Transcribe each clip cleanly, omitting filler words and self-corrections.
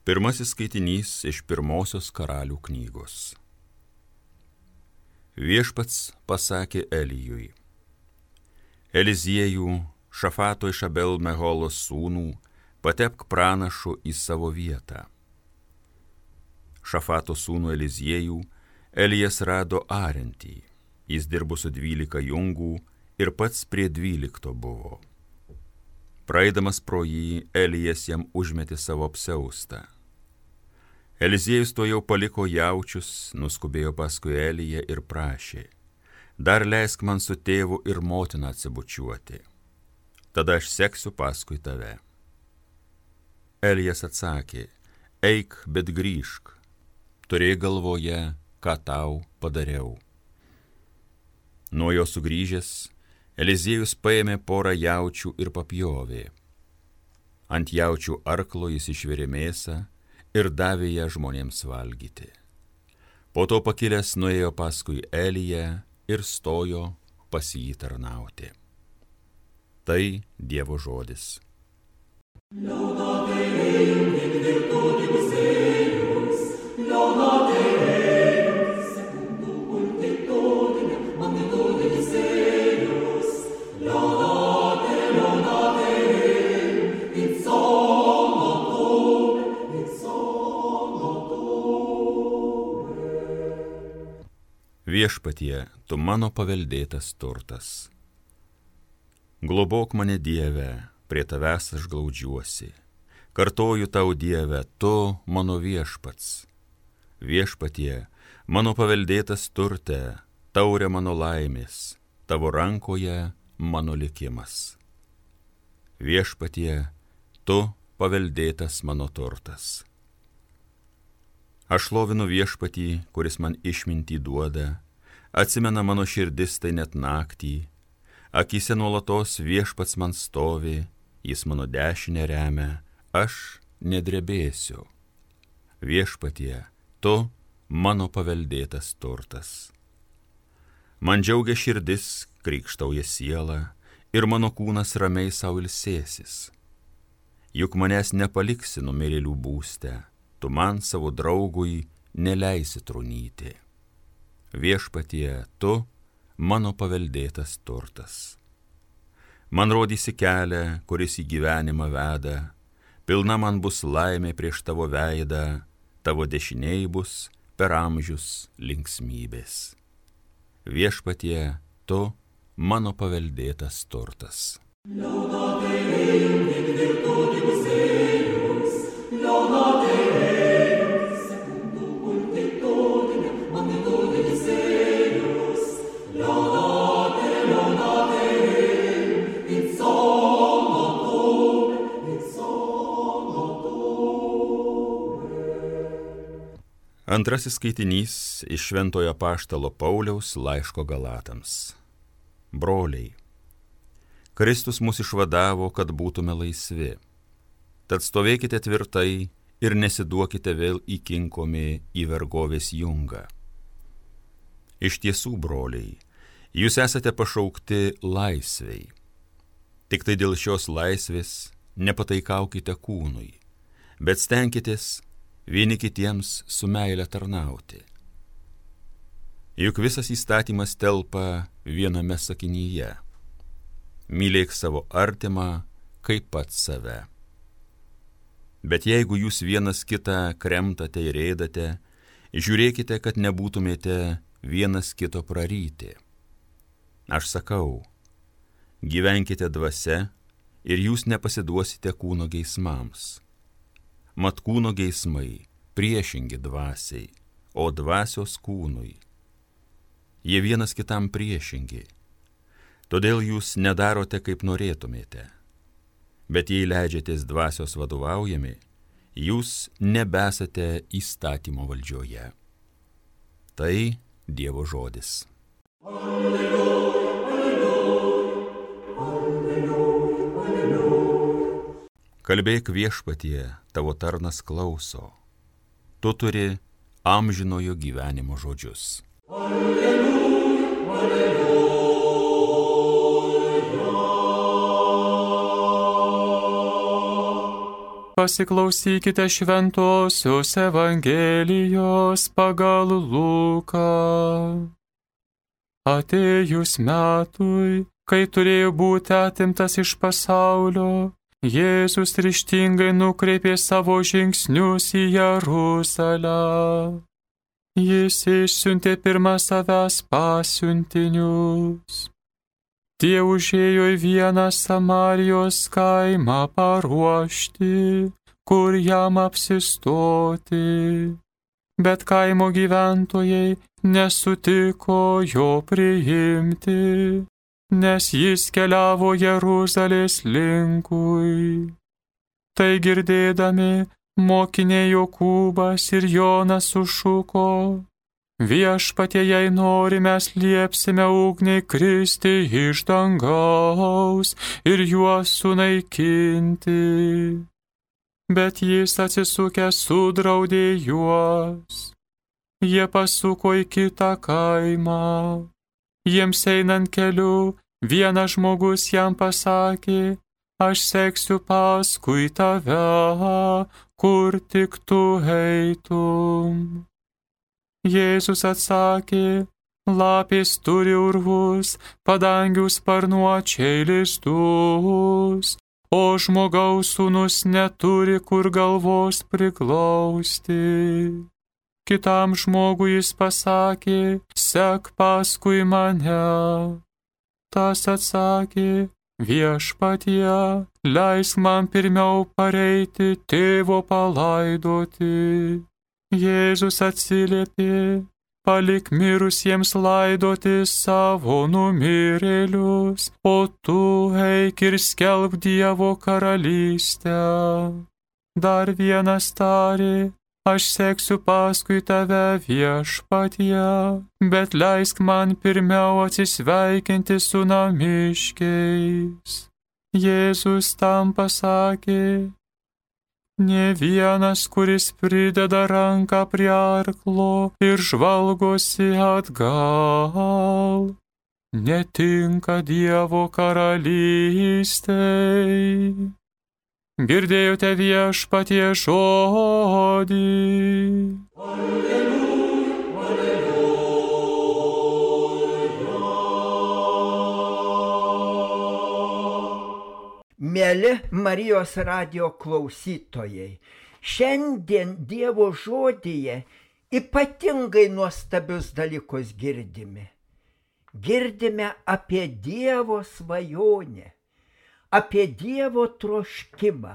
Pirmasis skaitinys iš pirmosios Karalių knygos. Viešpats pasakė Elijui: Eliziejų, Šafato iš Abel Meholos sūnų, patepk pranašu į savo vietą. Šafato sūnų Eliziejų Elijas rado ariantį, jis dirbo su 12 jungų ir pats prie 12 buvo. Praeidamas pro jį, Elijas jam užmetė savo apsiaustą. Eliziejus to jau paliko jaučius, nuskubėjo paskui Eliją ir prašė: dar leisk man su tėvu ir motina atsibučiuoti, tada aš seksiu paskui tave. Elijas atsakė: eik, bet grįžk, turėk galvoje, ką tau padariau. Nuo jo sugrįžęs, Eliziejus paėmė porą jaučių ir papjovė. Ant jaučių arklo jis išvirė mėsą ir davė ją žmonėms valgyti. Po to pakilęs nuėjo paskui Eliją ir stojo pas jį tarnauti. Tai Dievo žodis. Viešpatie, tu mano paveldėtas turtas. Globok mane, Dieve, prie tavęs aš glaudžiuosi. Kartoju tau, Dieve, tu mano viešpats. Viešpatie, mano paveldėtas turte, taurė mano laimės, tavo rankoje mano likimas. Viešpatie, tu paveldėtas mano turtas. Aš šlovinu Viešpatį, kuris man išmintį duoda, atsimena mano širdis tai net naktį, akyse nuolatos Viešpats man stovi, jis mano dešinę remia, aš nedrebėsiu. Viešpatie, tu mano paveldėtas turtas. Man džiaugia širdis, krykštauja siela, ir mano kūnas ramiai sau ilsėsis. Juk manęs nepaliksi numirėlių būste, tu man savo draugui neleisi trūnyti. Viešpatie, tu mano paveldėtas turtas. Man rodysi kelią, kuris į gyvenimą veda, pilna man bus laimė prieš tavo veidą, tavo dešiniai bus per amžius linksmybės. Viešpatie, tu mano paveldėtas turtas. Antrasis skaitinys iš Šventojo apaštalo Pauliaus laiško Galatams. Broliai, Kristus mus išvadavo, kad būtume laisvi. Tad stovėkite tvirtai ir nesiduokite vėl įkinkomi į vergovės jungą. Iš tiesų, broliai, jūs esate pašaukti laisvei. Tik tai dėl šios laisvės nepataikaukite kūnui, bet stenkitės vieni kitiems su meile tarnauti. Juk visas įstatymas telpa viename sakinyje: mylėk savo artimą kaip pats save. Bet jeigu jūs vienas kitą kremtate ir ėdate, žiūrėkite, kad nebūtumėte vienas kito praryti. Aš sakau, gyvenkite dvasia ir jūs nepasiduosite kūno geismams. Mat kūno geismai priešingi dvasiai, o dvasios kūnui. Jie vienas kitam priešingi, todėl jūs nedarote, kaip norėtumėte. Bet jei leidžiatės dvasios vadovaujami, jūs nebesate įstatymo valdžioje. Tai Dievo žodis. Alleluja, alleluja, alleluja, alleluja. Kalbėk, Viešpatie, tavo tarnas klauso. Tu turi amžinojo gyvenimo žodžius. Alleluja, alleluja. pasiklausykite Šventosios Evangelijos pagal Luką. Atėjus metui, kai turėjo būti atimtas iš pasaulio, Jėzus ryžtingai nukreipė savo žingsnius į Jeruzalę. Jis išsiuntė pirmą savęs pasiuntinius. Tie užėjo į vieną Samarijos kaimą paruošti, kur jam apsistoti. Bet kaimo gyventojai nesutiko jo priimti, nes jis keliavo Jeruzalės linkui. Tai girdėdami, mokiniai Jokūbas ir Jonas sušuko: Viešpatie, jei nori, mes liepsime ugniai kristi iš dangaus ir juos sunaikinti. Bet jis atsisukęs sudraudė juos. Jie pasuko į kitą kaimą. Jiems einant keliu, vienas žmogus jam pasakė: Aš seksiu paskui tave, kur tik tu eitum. Jėzus atsakė: Lapės turi urvus, padangių sparnuočiai lizdus, o žmogaus sūnus neturi kur galvos priglausti. Kitam žmogui jis pasakė: Sek paskui mane. Tas atsakė: Viešpatie, leisk man pirmiau pareiti tėvo palaidoti. Jėzus atsiliepė: Palik mirusiems laidoti savo numirėlius, o tu eik ir skelbk Dievo karalystę. Dar vienas tarė: Aš seksiu paskui tave, Viešpatie, bet leisk man pirmiau atsisveikinti su namiškiais. Jėzus tam pasakė: Nė vienas, kuris prideda ranką prie arklo ir žvalgosi atgal, netinka Dievo karalystei. Girdėjote Viešpatie žodį. Alleluja, alleluja. Mieli Marijos radijo klausytojai, šiandien Dievo žodyje ypatingai nuostabius dalykus girdime. Girdime apie Dievo svajonę, apie Dievo troškimą.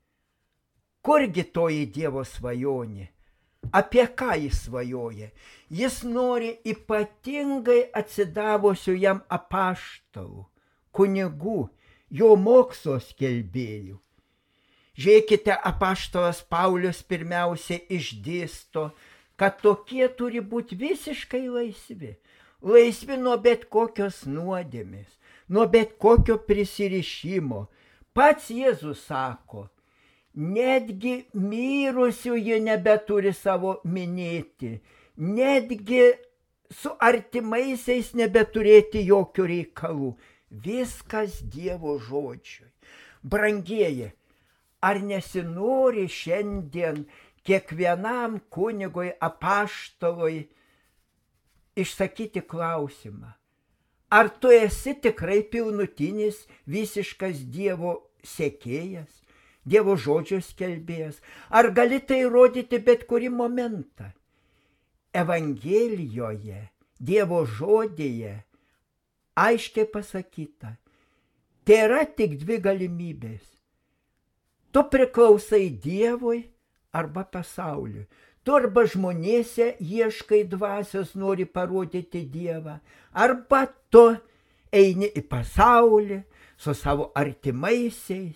Kurgi toji Dievo svajonė? Apie ką jis svajoja? Jis nori ypatingai atsidavusių jam apaštalų, kunigų, jo mokslo skelbėjų. Žiūrėkite, apaštalas Paulius pirmiausia išdėsto, kad tokie turi būti visiškai laisvi. Laisvi nuo bet kokios nuodėmės, nuo bet kokio prisirišimo. Pats Jėzus sako: netgi mirusių jie nebeturi savo minėti, netgi su artimaisiais nebeturėti jokių reikalų. Viskas Dievo žodžiui. Brangieji, ar nesinori šiandien kiekvienam kunigui, apaštalui išsakyti klausimą: ar tu esi tikrai pilnutinis, visiškas Dievo sekėjas, Dievo žodžio skelbėjas? Ar gali tai rodyti bet kurį momentą? Evangelijoje, Dievo žodyje aiškiai pasakyta, tai yra tik dvi galimybės. Tu priklausai Dievui arba pasauliui. Tu arba žmonėse ieškai dvasios, nori parodyti Dievą, arba tu eini į pasaulį su savo artimaisiais.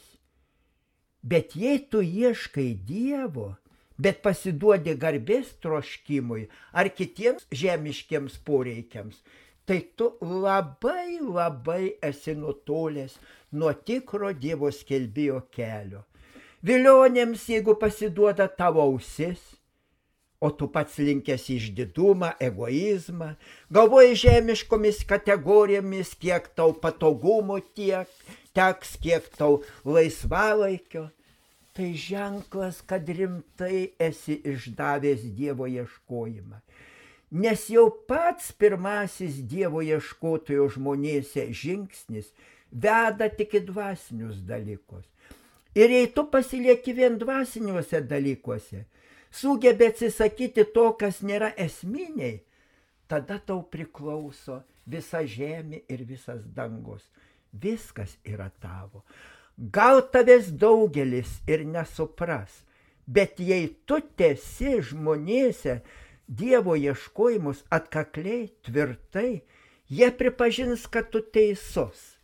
Bet jei tu ieškai Dievo, bet pasiduodi garbės troškimui ar kitiems žemiškiems poreikiams, tai tu labai esi nutolęs nuo tikro Dievo skelbėjo kelio. Vilionėms, jeigu pasiduoda tavo ausis, o tu pats linkęs į išdidumą, egoizmą, galvoji žemiškomis kategorijomis, kiek tau patogumo tiek teks, kiek tau laisvalaikio, tai ženklas, kad rimtai esi išdavęs Dievo ieškojimą. Nes jau pats pirmasis Dievo ieškotojo žmonėse žingsnis veda tik į dvasinius dalykus. Ir jei tu pasilieki vien dvasiniuose dalykuose, sugebi atsisakyti to, kas nėra esminiai, tada tau priklauso visa žemė ir visas dangus. Viskas yra tavo. Gal tavęs daugelis ir nesupras, bet jei tu tesi žmonėse Dievo ieškojimus atkakliai, tvirtai, jie pripažins, kad tu teisus.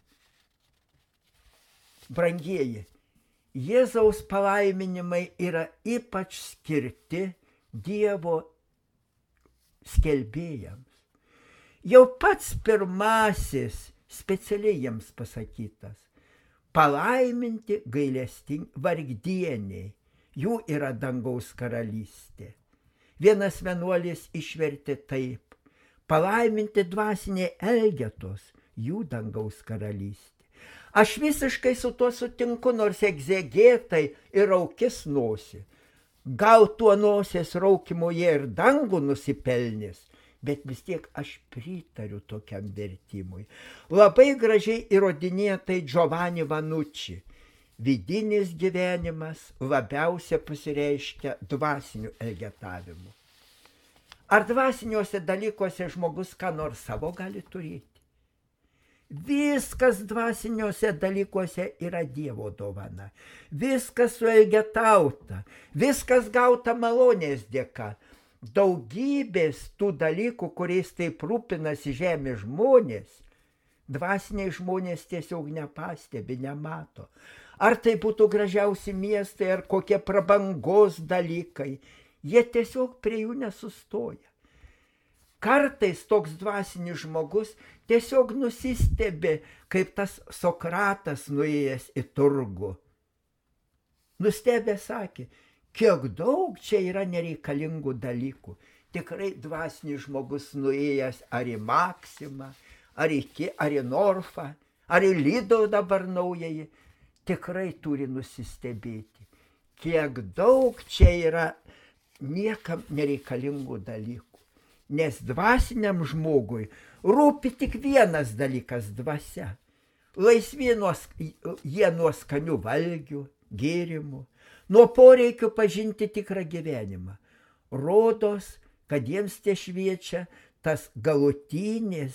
Brangieji, Jėzaus palaiminimai yra ypač skirti Dievo skelbėjams. Jau pats pirmasis specialiai jiems pasakytas. Palaiminti gailestingi vargdieniai, jų yra dangaus karalystė. Vienas vienuolis išvertė taip: palaiminti dvasiniai elgetos, jų dangaus karalystė. Aš visiškai su tuo sutinku, nors egzegetai ir raukis nosį. Gal tuo nosės raukimo jie ir dangų nusipelnės, bet vis tiek aš pritariu tokiam vertimui. Labai gražiai įrodinėja tai Giovanni Vanucci. Vidinis gyvenimas labiausia pasireiškia dvasiniu elgetavimu. Ar dvasiniuose dalykuose žmogus ką nors savo gali turėti? Viskas dvasiniuose dalykuose yra Dievo dovana. Viskas suelgetauta, viskas gauta malonės dėka. Daugybės tų dalykų, kuriais taip rūpinasi žemės žmonės, dvasiniai žmonės tiesiog nepastebi, nemato. Ar tai būtų gražiausi miestai, ar kokie prabangos dalykai, jie tiesiog prie jų nesustoja. Kartais toks dvasinis žmogus tiesiog nusistebi, kaip tas Sokratas nuėjęs į turgų. Nustebę sakė, kiek daug čia yra nereikalingų dalykų. Tikrai dvasinis žmogus nuėjęs ar į Maksimą, ar į Norfą, ar į Lidl dabar naująjį, tikrai turi nusistebėti, kiek daug čia yra niekam nereikalingų dalykų. Nes dvasiniam žmogui rūpi tik vienas dalykas – dvasia. Laisvi jie nuo skanių valgių, gėrimų, nuo poreikių pažinti tikrą gyvenimą. Rodos, kad jiems te šviečia tas galutinis,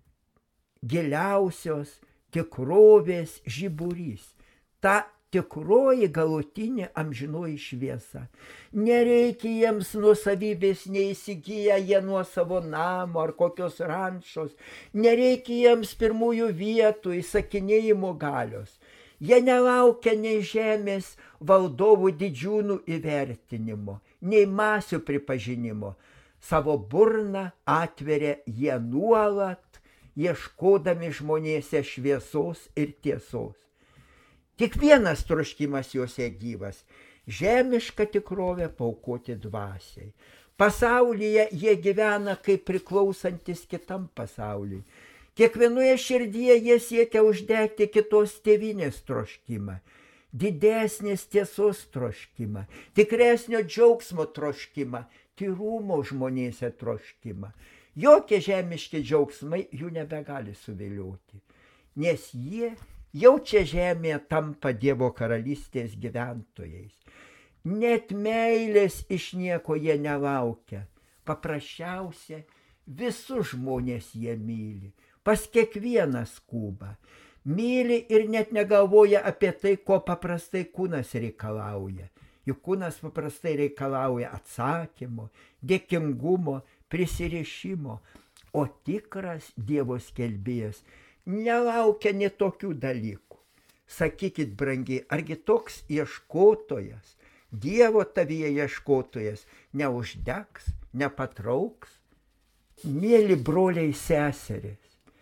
giliausios tikrovės žiburys. Ta tikroji galutinė amžinoji šviesa. Nereikia jiems nuosavybės, neįsigyja jie nuo savo namo ar kokios rančos. Nereikia jiems pirmųjų vietų, įsakinėjimo galios. Jie nelaukia nei žemės valdovų didžiūnų įvertinimo, nei masių pripažinimo. Savo burną atveria jie nuolat, ieškodami žmonėse šviesos ir tiesos. Tik vienas troškimas juose gyvas – žemišką tikrovę paaukoti dvasiai. Pasaulyje jie gyvena kaip priklausantis kitam pasauliui. Kiekvienoje širdyje jie siekia uždegti kitos tėvynės troškimą, didesnės tiesos troškimą, tikresnio džiaugsmo troškimą, tyrumo žmonėse troškimą. Jokie žemiški džiaugsmai jų nebegali suvilioti, nes jie jau čia žemėje tampa Dievo karalystės gyventojais. Net meilės iš nieko jie nelaukia. Paprasčiausia, visus žmonės jie myli. Pas kiekvieną skuba. Myli ir net negalvoja apie tai, ko paprastai kūnas reikalauja. Juk kūnas paprastai reikalauja atsakymo, dėkingumo, prisirišimo. O tikras Dievo skelbėjas nelaukia ne tokių dalykų. Sakykit, brangiai, argi toks ieškotojas, Dievo tavyje ieškotojas, neuždegs, nepatrauks? Mėly broliai seserys,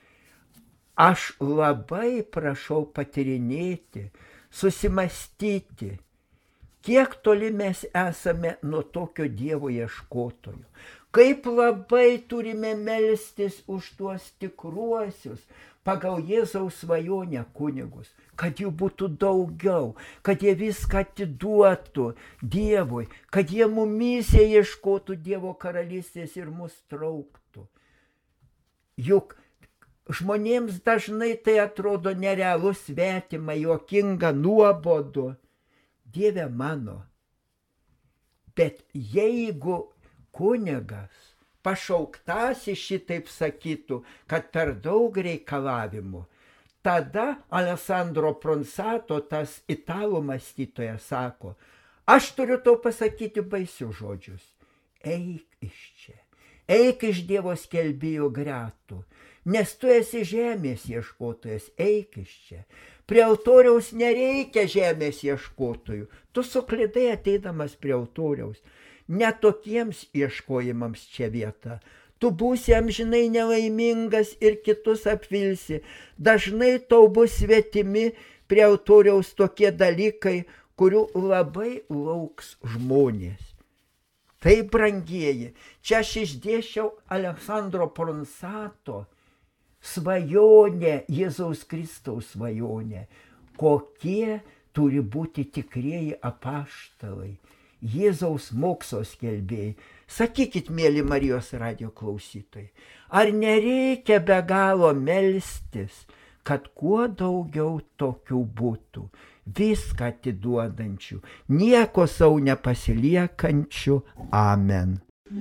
aš labai prašau patyrinėti, susimastyti, kiek toli mes esame nuo tokio Dievo ieškotojo. Kaip labai turime melstis už tuos tikruosius, pagal Jėzaus svajonę kunigus, kad jų būtų daugiau, kad jie viską atiduotų Dievui, kad jie mumyse ieškotų Dievo karalystės ir mus trauktų. Juk žmonėms dažnai tai atrodo nerealu, svetima, juokinga, nuobodu. Dieve mano, bet jeigu kunigas, pašauktasis šitaip sakytų, kad per daug reikalavimų, tada Alessandro Pronsato, tas italų mąstytojas, sako, aš turiu tau pasakyti baisius žodžius. Eik iš čia, eik iš Dievo skelbėjo gretų, nes tu esi žemės ieškotojas, eik iš čia. Prie altoriaus nereikia žemės ieškotojų, tu suklydai ateidamas prie altoriaus. Netokiems ieškojimams čia vieta. Tu būsi amžinai nelaimingas ir kitus apvilsi. Dažnai tau bus svetimi prie altoriaus tokie dalykai, kurių labai lauks žmonės. Tai, brangieji, čia aš išdėsčiau Alessandro Pronsato svajonę, Jėzaus Kristaus svajonę, kokie turi būti tikrieji apaštalai, Jėzaus mokslo skelbėjai. Sakykit, mėly Marijos radijo klausytojai, ar nereikia be galo melstis, kad kuo daugiau tokių būtų, viską atiduodančių, nieko sau nepasiliekančių. Amen.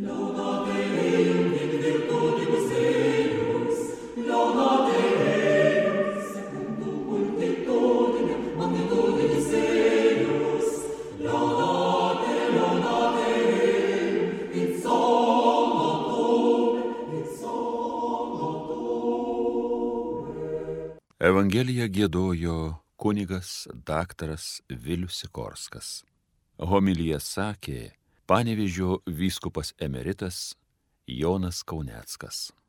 Evangeliją giedojo kunigas daktaras Vilius Sikorskas. Homiliją sakė Panevėžio vyskupas emeritas Jonas Kauneckas.